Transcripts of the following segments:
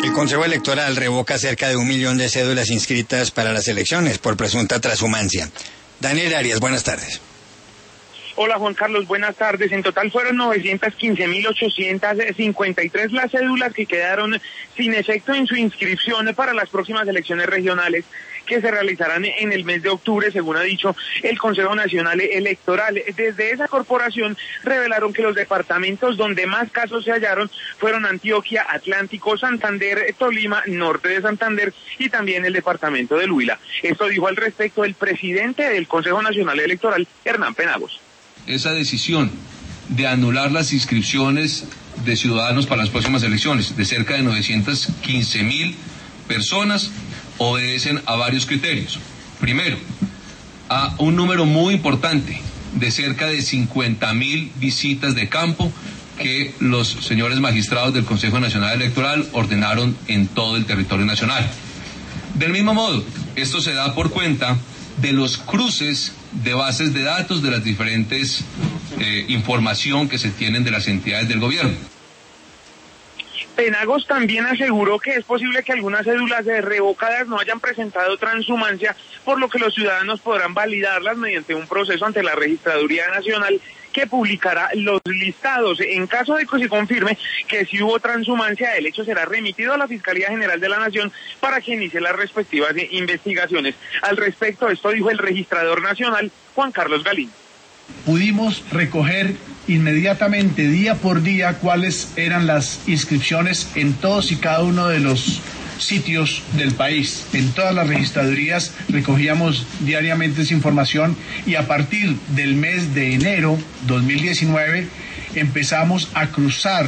El Consejo Electoral revoca cerca de 1 millón de cédulas inscritas para las elecciones por presunta transhumancia. Daniel Arias, buenas tardes. Hola Juan Carlos, buenas tardes. En total fueron 915.853 las cédulas que quedaron sin efecto en su inscripción para las próximas elecciones regionales que se realizarán en el mes de octubre, según ha dicho el Consejo Nacional Electoral. Desde esa corporación revelaron que los departamentos donde más casos se hallaron fueron Antioquia, Atlántico, Santander, Tolima, Norte de Santander y también el departamento del Huila. Esto dijo al respecto el presidente del Consejo Nacional Electoral, Hernán Penagos. Esa decisión de anular las inscripciones de ciudadanos para las próximas elecciones, de cerca de 915.000 personas, obedecen a varios criterios. Primero, a un número muy importante de cerca de 50.000 visitas de campo que los señores magistrados del Consejo Nacional Electoral ordenaron en todo el territorio nacional. Del mismo modo, esto se da por cuenta de los cruces de bases de datos de las diferentes información que se tienen de las entidades del gobierno. Penagos también aseguró que es posible que algunas cédulas revocadas no hayan presentado transhumancia, por lo que los ciudadanos podrán validarlas mediante un proceso ante la Registraduría Nacional que publicará los listados. En caso de que se confirme que sí hubo transhumancia, el hecho será remitido a la Fiscalía General de la Nación para que inicie las respectivas investigaciones. Al respecto, esto dijo el registrador nacional, Juan Carlos Galín. Pudimos recoger inmediatamente, día por día, cuáles eran las inscripciones en todos y cada uno de los sitios del país. En todas las registradurías recogíamos diariamente esa información y a partir del mes de enero 2019 empezamos a cruzar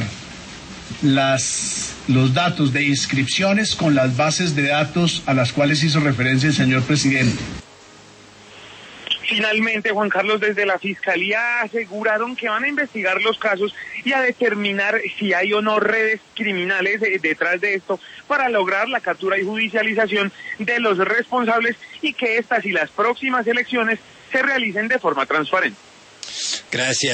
los datos de inscripciones con las bases de datos a las cuales hizo referencia el señor presidente. Finalmente, Juan Carlos, desde la Fiscalía aseguraron que van a investigar los casos y a determinar si hay o no redes criminales detrás de esto para lograr la captura y judicialización de los responsables y que estas y las próximas elecciones se realicen de forma transparente. Gracias.